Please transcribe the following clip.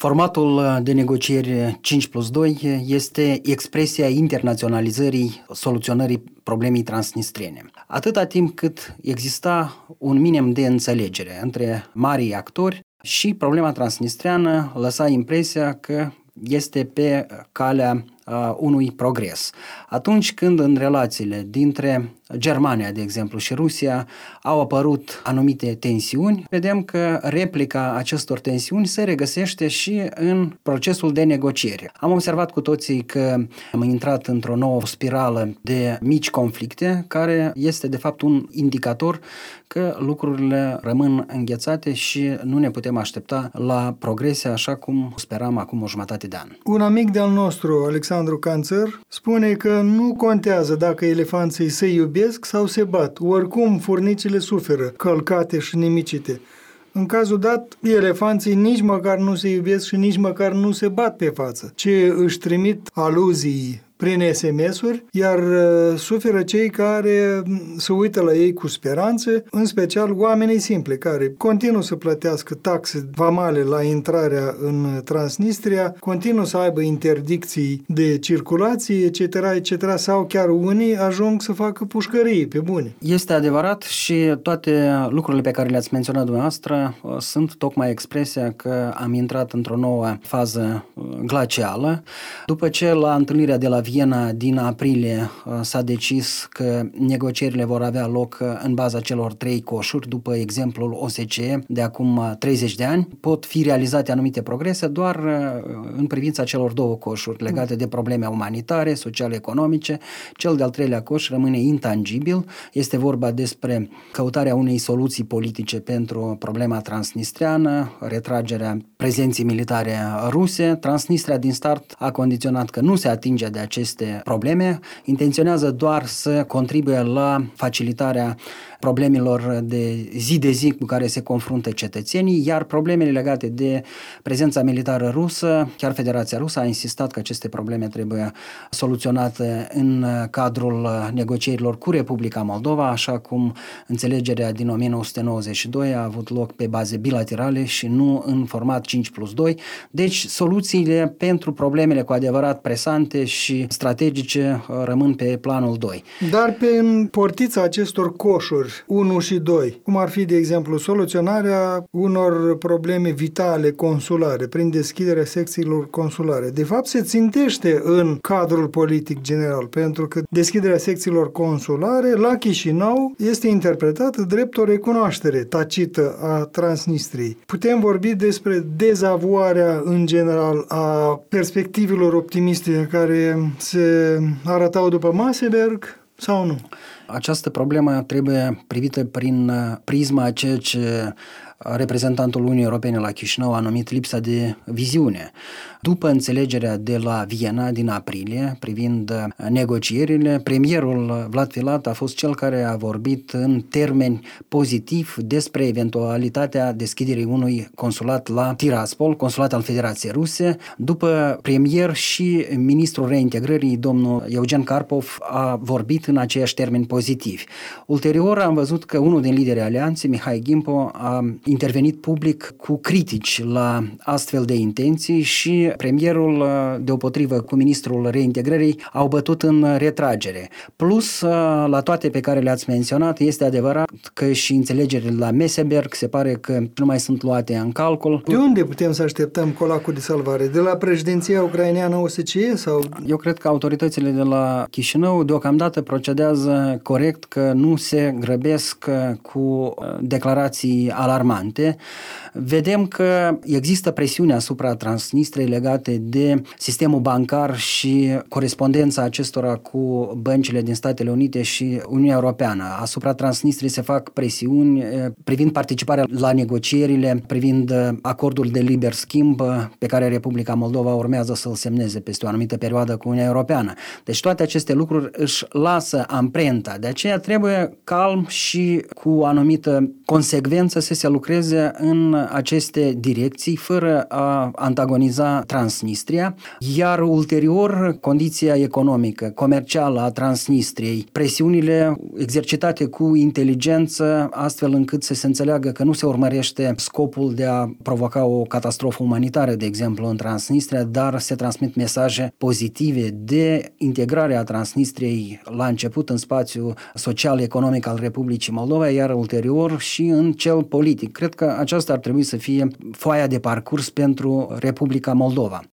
Formatul de negocieri 5+2 este expresia internaționalizării soluționării problemei transnistriene. Atâta timp cât exista un minim de înțelegere între marii actori și problema transnistriană lăsa impresia că este pe calea unui progres. Atunci când în relațiile dintre Germania, de exemplu, și Rusia au apărut anumite tensiuni, vedem că replica acestor tensiuni se regăsește și în procesul de negociere. Am observat cu toții că am intrat într-o nouă spirală de mici conflicte, care este de fapt un indicator că lucrurile rămân înghețate și nu ne putem aștepta la progrese așa cum speram acum o jumătate de an. Un amic de-al nostru, Alexandru Canțăr, spune că nu contează dacă elefanții se iubesc sau se bat. Oricum, furnicile suferă, călcate și nimicite. În cazul dat, elefanții nici măcar nu se iubesc și nici măcar nu se bat pe față, ci își trimit aluzii prin SMS-uri, iar suferă cei care se uită la ei cu speranță, în special oamenii simpli, care continuă să plătească taxe vamale la intrarea în Transnistria, continuă să aibă interdicții de circulație, etc., etc., sau chiar unii ajung să facă pușcării pe bune. Este adevărat și toate lucrurile pe care le-ați menționat dumneavoastră sunt tocmai expresia că am intrat într-o nouă fază glacială. După ce la întâlnirea de la Viena din aprilie s-a decis că negocierile vor avea loc în baza celor 3 coșuri, după exemplul OSCE de acum 30 de ani, pot fi realizate anumite progrese doar în privința celor 2 coșuri legate de probleme umanitare, sociale, economice. Cel de-al 3-lea coș rămâne intangibil. Este vorba despre căutarea unei soluții politice pentru problema transnistriană, retragerea prezenței militare ruse. Transnistria din start a condiționat că nu se atinge de aceste probleme, intenționează doar să contribuie la facilitarea problemelor de zi cu care se confruntă cetățenii, iar problemele legate de prezența militară rusă, chiar Federația Rusă a insistat că aceste probleme trebuie soluționate în cadrul negocierilor cu Republica Moldova, așa cum înțelegerea din 1992 a avut loc pe baze bilaterale și nu în format 5+2. Deci soluțiile pentru problemele cu adevărat presante și strategice rămân pe planul 2. Dar pe portița acestor coșuri 1 și 2, cum ar fi, de exemplu, soluționarea unor probleme vitale consulare prin deschiderea secțiilor consulare. De fapt, se țintește în cadrul politic general, pentru că deschiderea secțiilor consulare la Chișinău este interpretată drept o recunoaștere tacită a Transnistriei. Putem vorbi despre dezavoarea în general a perspectivelor optimiste care se arătau după Massenberg sau nu? Această problemă trebuie privită prin prisma a ceea ce reprezentantul Uniunii Europene la Chișinău a numit lipsa de viziune. După înțelegerea de la Viena din aprilie privind negocierile, premierul Vlad Filat a fost cel care a vorbit în termeni pozitiv despre eventualitatea deschiderii unui consulat la Tiraspol, consulat al Federației Ruse. După premier și ministrul reintegrării, domnul Eugen Karpov, a vorbit în aceiași termeni pozitivi. Ulterior am văzut că unul din liderii alianței, Mihai Gimpo, a intervenit public cu critici la astfel de intenții și premierul, deopotrivă cu ministrul reintegrării, au bătut în retragere. Plus, la toate pe care le-ați menționat, este adevărat că și înțelegerile la Meseberg se pare că nu mai sunt luate în calcul. De unde putem să așteptăm colacul de salvare? De la președinția ucraineană OSCE sau? Eu cred că autoritățile de la Chișinău deocamdată procedează corect, că nu se grăbesc cu declarații alarmante. Vedem că există presiune asupra Transnistriei legate de sistemul bancar și corespondența acestora cu băncile din Statele Unite și Uniunea Europeană. Asupra Transnistriei se fac presiuni privind participarea la negocierile, privind acordul de liber schimb pe care Republica Moldova urmează să-l semneze peste o anumită perioadă cu Uniunea Europeană. Deci toate aceste lucruri își lasă amprenta. De aceea trebuie calm și cu o anumită consecvență să se lucreze lucreze în aceste direcții fără a antagoniza Transnistria, iar ulterior condiția economică, comercială a Transnistriei, presiunile exercitate cu inteligență astfel încât să se înțeleagă că nu se urmărește scopul de a provoca o catastrofă umanitară, de exemplu, în Transnistria, dar se transmit mesaje pozitive de integrare a Transnistriei la început în spațiul social-economic al Republicii Moldova, iar ulterior și în cel politic. Cred că aceasta ar trebui să fie foaia de parcurs pentru Republica Moldova.